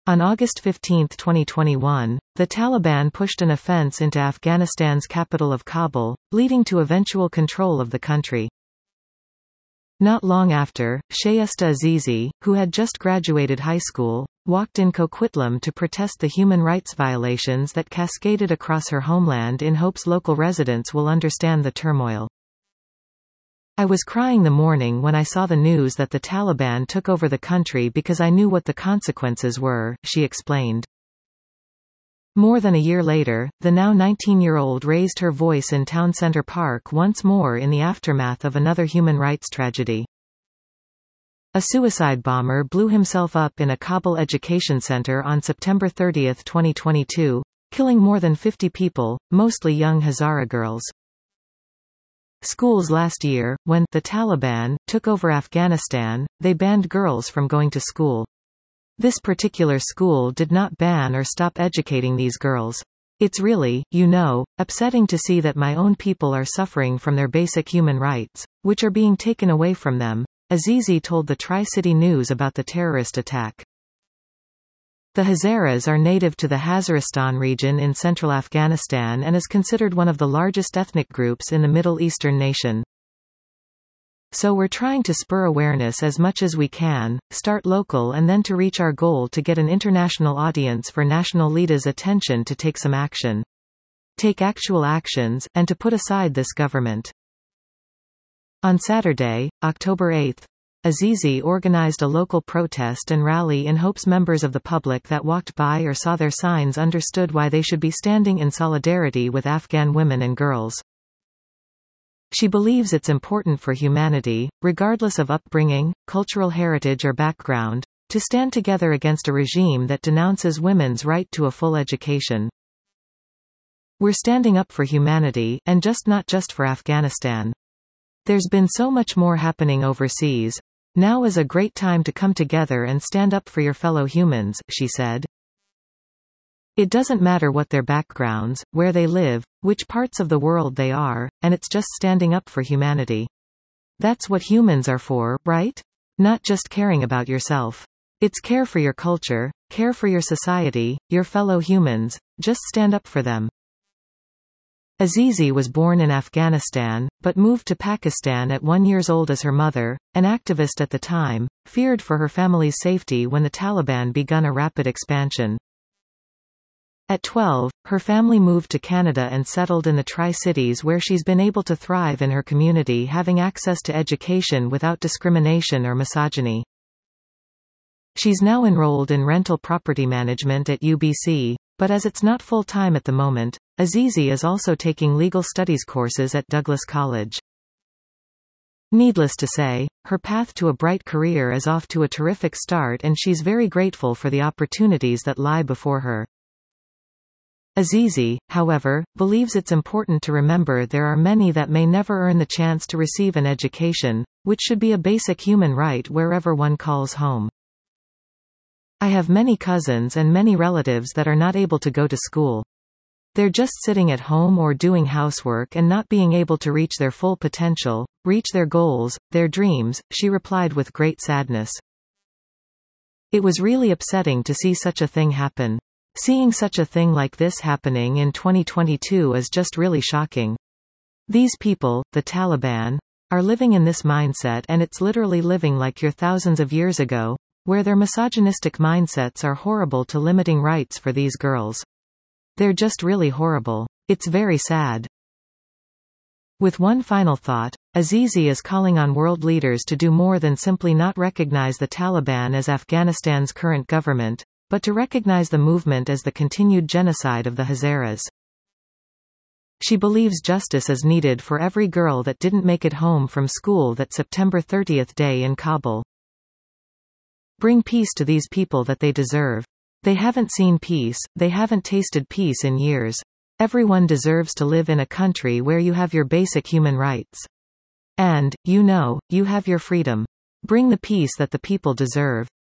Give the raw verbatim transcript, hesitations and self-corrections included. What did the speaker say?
On August fifteenth twenty twenty-one, the Taliban pushed an offense into Afghanistan's capital of Kabul, leading to eventual control of the country. Not long after, Shayesta Azizi, who had just graduated high school, walked in Coquitlam to protest the human rights violations that cascaded across her homeland in hopes local residents will understand the turmoil. "I was crying the morning when I saw the news that the Taliban took over the country because I knew what the consequences were," she explained. More than a year later, the now nineteen-year-old raised her voice in Town Center Park once more in the aftermath of another human rights tragedy. A suicide bomber blew himself up in a Kabul education center on September thirtieth twenty twenty-two, killing more than fifty people, mostly young Hazara girls. Schools last year, when the Taliban took over Afghanistan, they banned girls from going to school. This particular school did not ban or stop educating these girls. "It's really, you know, upsetting to see that my own people are suffering from their basic human rights, which are being taken away from them," Azizi told the Tri-City News about the terrorist attack. The Hazaras are native to the Hazaristan region in central Afghanistan and is considered one of the largest ethnic groups in the Middle Eastern nation. "So we're trying to spur awareness as much as we can, start local and then to reach our goal to get an international audience for national leaders' attention to take some action. Take actual actions, and to put aside this government." On Saturday, October eighth, Azizi organized a local protest and rally in hopes members of the public that walked by or saw their signs understood why they should be standing in solidarity with Afghan women and girls. She believes it's important for humanity, regardless of upbringing, cultural heritage or background, to stand together against a regime that denounces women's right to a full education. "We're standing up for humanity, and just not just for Afghanistan. There's been so much more happening overseas. Now is a great time to come together and stand up for your fellow humans," she said. "It doesn't matter what their backgrounds, where they live, which parts of the world they are, and it's just standing up for humanity. That's what humans are for, right? Not just caring about yourself. It's care for your culture, care for your society, your fellow humans, just stand up for them." Azizi was born in Afghanistan, but moved to Pakistan at one years old as her mother, an activist at the time, feared for her family's safety when the Taliban began a rapid expansion. At twelve, her family moved to Canada and settled in the Tri-Cities where she's been able to thrive in her community, having access to education without discrimination or misogyny. She's now enrolled in rental property management at U B C, but as it's not full-time at the moment, Azizi is also taking legal studies courses at Douglas College. Needless to say, her path to a bright career is off to a terrific start and she's very grateful for the opportunities that lie before her. Azizi, however, believes it's important to remember there are many that may never earn the chance to receive an education, which should be a basic human right wherever one calls home. "I have many cousins and many relatives that are not able to go to school. They're just sitting at home or doing housework and not being able to reach their full potential, reach their goals, their dreams," she replied with great sadness. "It was really upsetting to see such a thing happen. Seeing such a thing like this happening in twenty twenty-two is just really shocking. These people, the Taliban, are living in this mindset and it's literally living like you're thousands of years ago, where their misogynistic mindsets are horrible to limiting rights for these girls. They're just really horrible. It's very sad." With one final thought, Azizi is calling on world leaders to do more than simply not recognize the Taliban as Afghanistan's current government, but to recognize the movement as the continued genocide of the Hazaras. She believes justice is needed for every girl that didn't make it home from school that September thirtieth day in Kabul. "Bring peace to these people that they deserve. They haven't seen peace, they haven't tasted peace in years. Everyone deserves to live in a country where you have your basic human rights. And, you know, you have your freedom. Bring the peace that the people deserve."